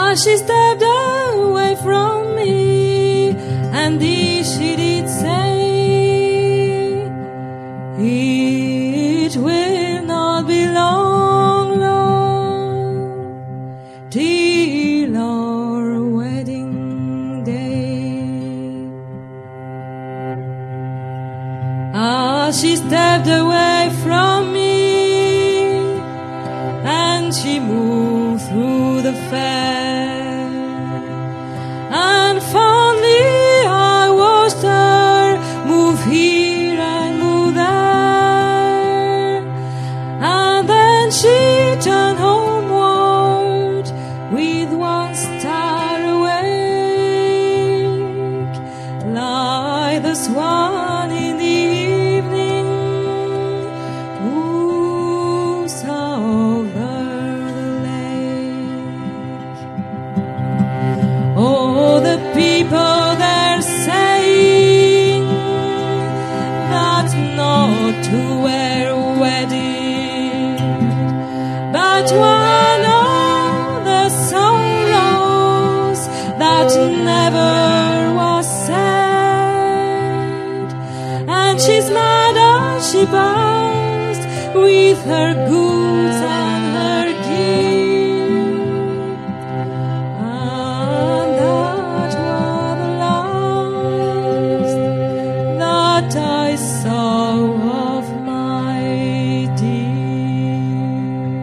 She stepped away from me, and this she did say, it will not be long, Lord, till our wedding day. She stepped away from me, and she moved through the fair. And fondly I watched her move here and move there. And then she turned homeward with one star awake, like the swan in the evening moves over the lake. Oh, the people they're saying that's not to wear a wedding, but one of the sorrows that never was said. And she's mad as she passed with her goods and her gear. And that was the last that I saw of my dear.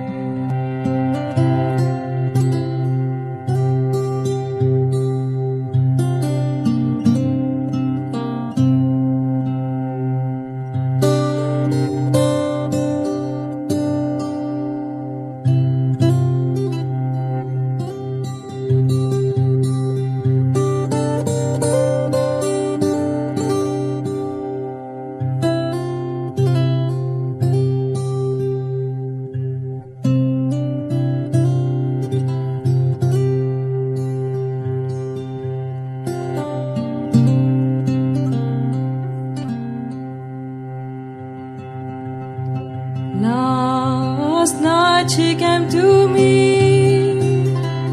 Last night she came to me,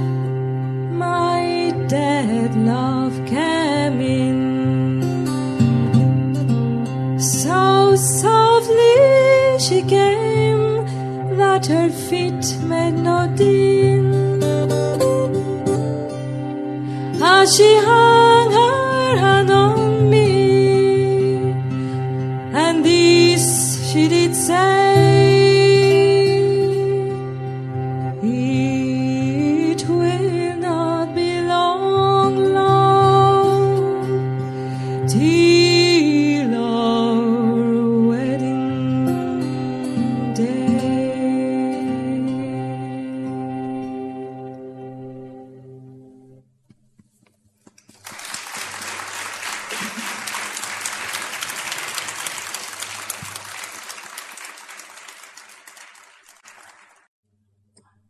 my dead love came in. So softly she came that her feet made no din. As she hung her hand on me, and this she did say,